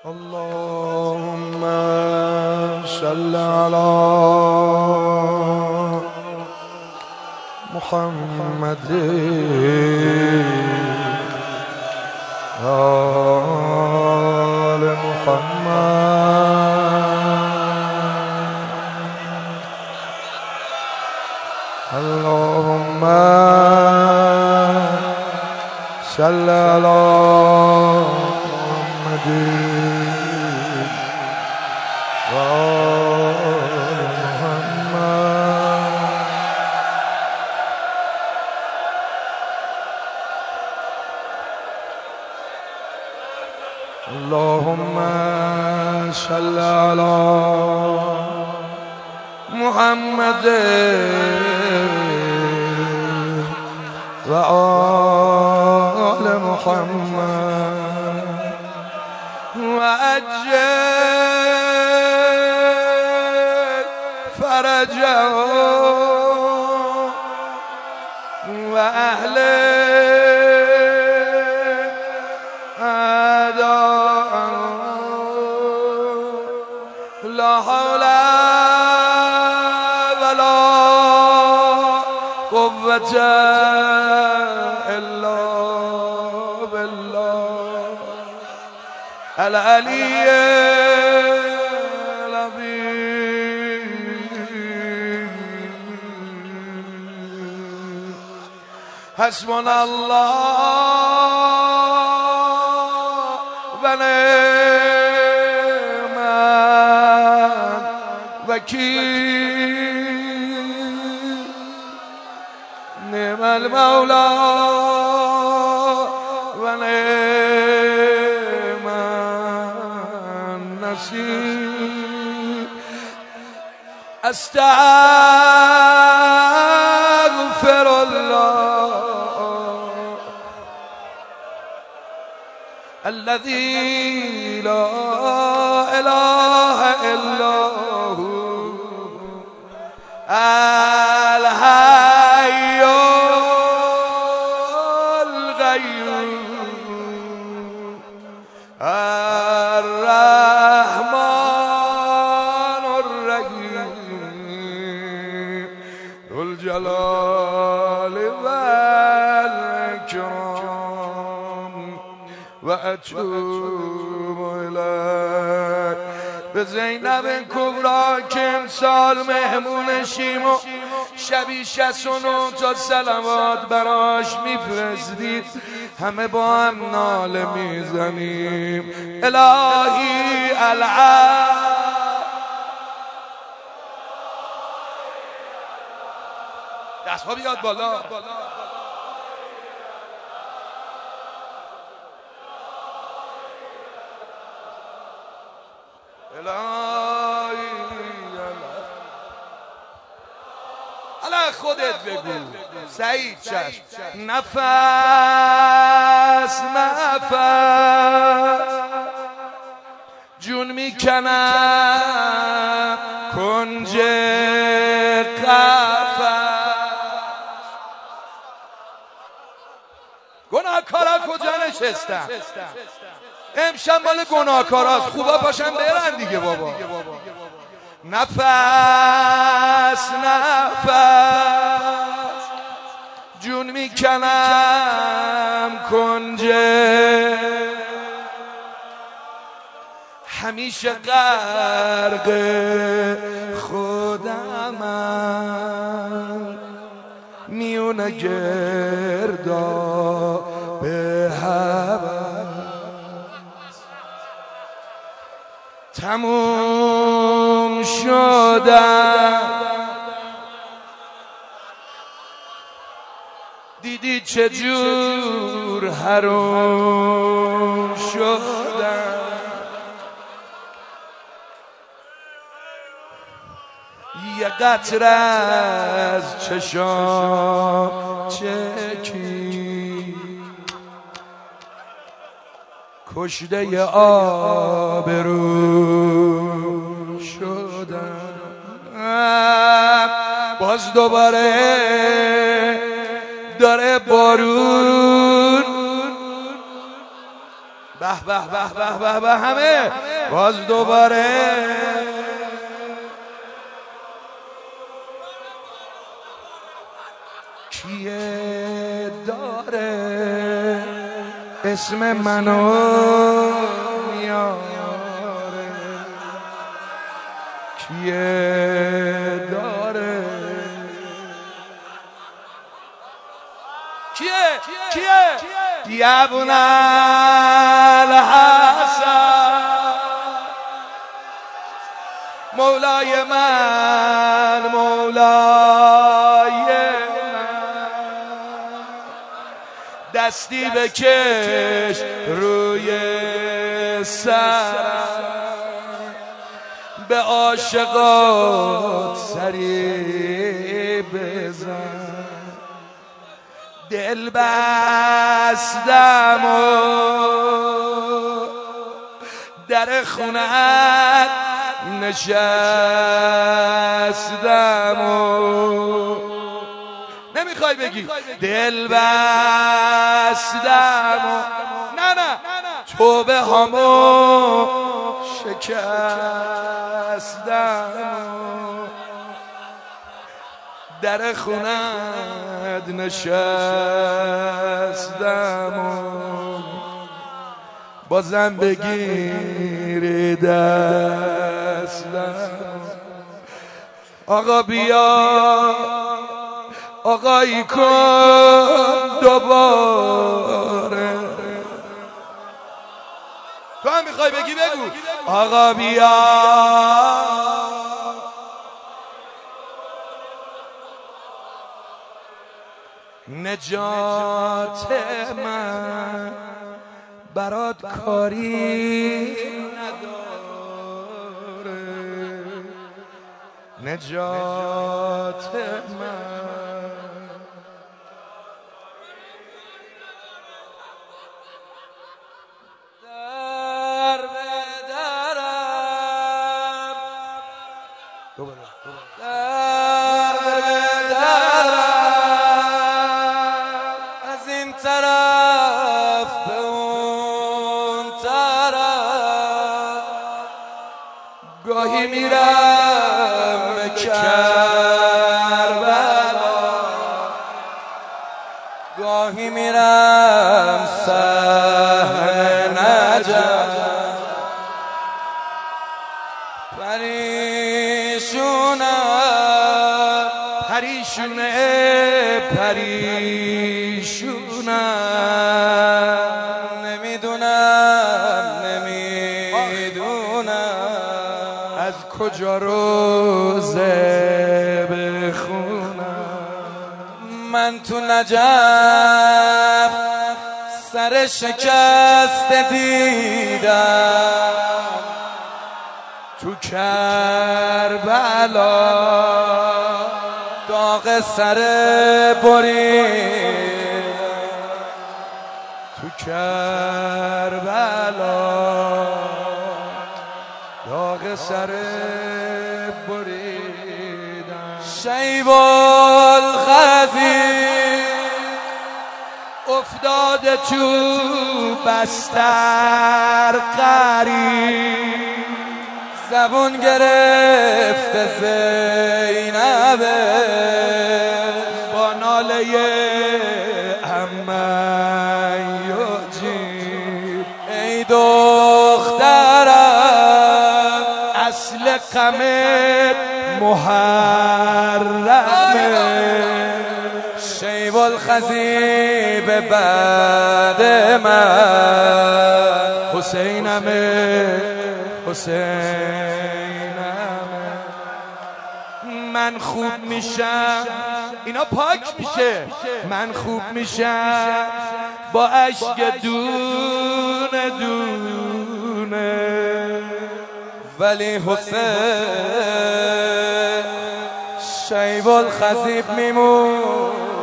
اللهم صل على محمد آل محمد اللهم صل على محمد اللهم صل على محمد وآل محمد وأجل فرجه وأهل لا حول ولا قوة إلا بالله العلي العظيم حسبنا الله ونعم الوكيل نعم المولى ونعم النصير استغفر الله الذي لا إله إلا هو الحي القيوم الرحمن الرحيم ذو الجلال والإكرام وأتوب إليك به زینب کبرا که امسال مهمون شیم و شبی 69 تا صلوات براش میفرستید همه با هم ناله میزنیم الهی دستها بیاد بالا الهی خودت بگو سعید چشم نفس جون میکنم کنج قفس گناهکارا کجا نشستن امشب مال گناهکاراست خوبا پاشن برن دیگه بابا نفس جون میکنم کنج همیشه غرق خودمم میونه گردا به تموم شدم دیدی چجور حروم شدم یه قطره از چشام چکی کشته آبرو شدم باز دوباره داره بارون به به به به به به همه باز دوباره کیه داره اسم منو میاره کیه داره کیه یا ابن الحسن مولای من دستی بکش روی سر به عاشقات سری بزن دل بستم و در خونت نشستم و نمیخوای بگی دل بستم و نه تو به همو شکستم در خونت نشستم و بازم بگیر دستم آقا بیا آقایی کن دوباره تو هم میخوای بگی بگو آقا بیا نجات من برات کاری نداره نجات من در بدرم در بدرم از این طرف به اون طرف گاهی میرم به کربلا گاهی میرم صحن نجف پریشونم نمیدونم از کجا روزه بخونم من تو نجف سر شکست دیدم تو کربلا داغ سر برید تو کربلا داغ سر بریدم شیب الخزی افتاده تو بستر قریب زبون گرفته زینبه با ناله عمه یجیب ای دخترم اصل غمت محرمه شیب الخزی به بعد من حسینمه من خوب میشم اینا پاک میشه من خوب میشم با عشق دونه دونه ولی حسین شیب الخزیب میمون